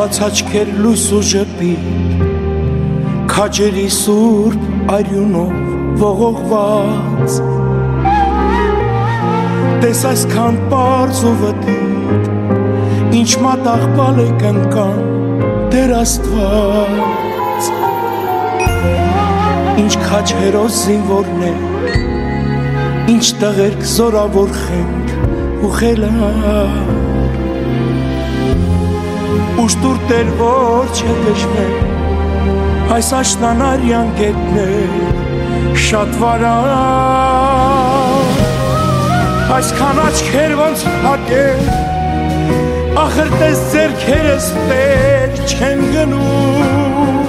Բաց աչքեր լույս ու ժպիտ, քաջերի սուրբ արյունով ողողված, տես այսքան պարզ ու վտիտ, ինչ մատաղ բալեք ընկան Տեր Աստված, ինչ քաջ հերոս զինվորներ, ինչ տղերք զորավոր խենթ ու խելար, ուշտուր Տեր որ չգշմեն այս աշնանարյան գետներ շատ վարան, այսքան աչքեր ոնց հակեր, ախր տես ձեռքերս վեր չեն գնում,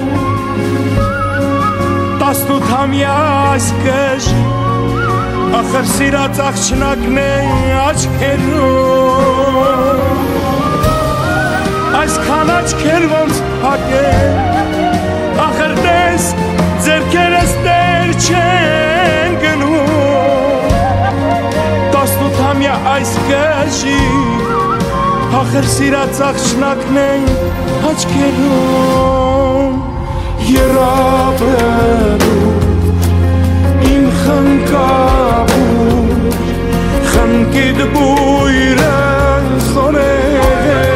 18-ամյա այս կժի, ախր սիրած աղջնակն է աչքերում, այսքան աչքեր ոնց հակեր, ախր տես ձեռքերս դեր չեն գնում, 18-ամյա այս կժի, ախր սիրած աղջնակն է աչքերում, երաբերում, իմ խնկաբում, խնկիդ բույրը զոներ,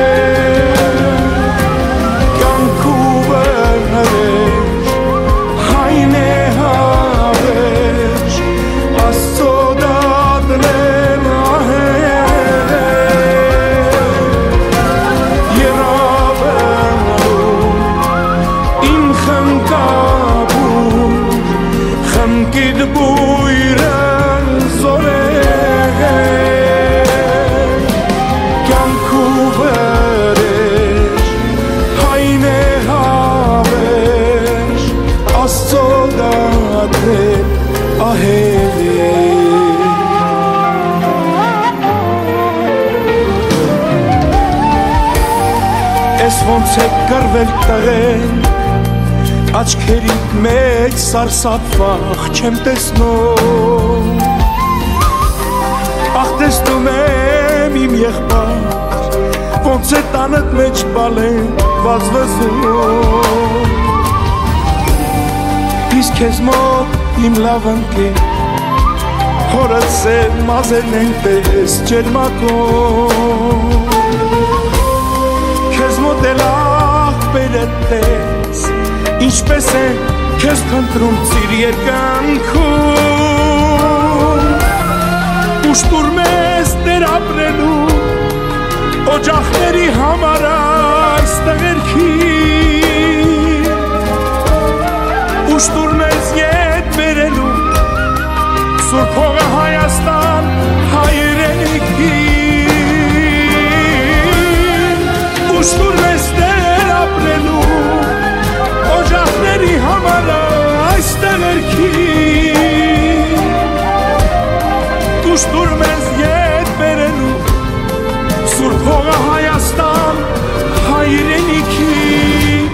Ես ոնց է կրվել տղեն, աչքերիդ մեջ սարսափվախ չեմ տեսնում, ախ տեսնում եմ իմ եղբայր, ոնց է տանդ մեջ բալեն վազվզում, իսկ քեզ մոտ իմ լավ ընկեր, հորդ սեր մազերն են պես ջերմակում, քեզ մոտ էլ աղբերդ տես, ինչպես է քեզ փնտրում ծիր երկնքում, ուշտուր մեզ Տեր ապրելու, օջախների համար այս տղերքին, ուշտուր մեզ ետ բերելու, Սուրբ հողը Հայաստան հայրենիքին, ուշտուր մեզ Տեր ապրելու, օջախների համար այս տղերքին, ուշտուր մեզ ետ բերելու, Սուրբ հողը Հայաստան հայրենիքին,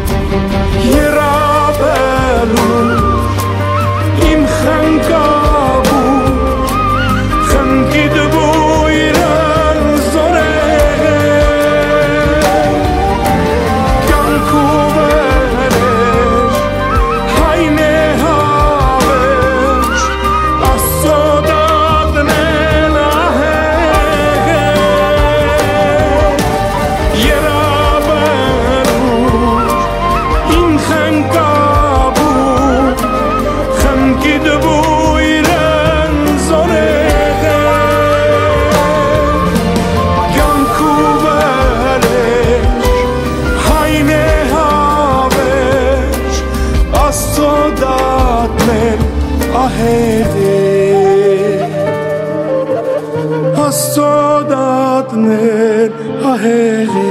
երաբելու, իմ խնկաբու, խնկիդ բույրը զորեր, կյանքու վեր, հայն է հավեր, Աստծո դատն են ահեր, երաբերու, իմ խնկաբու, խնկիդ բույրը զորեր, կյանքու վեր, հայն է հավեր, Աստծո դատն են ահեր, Աստծո դատն են ահեր,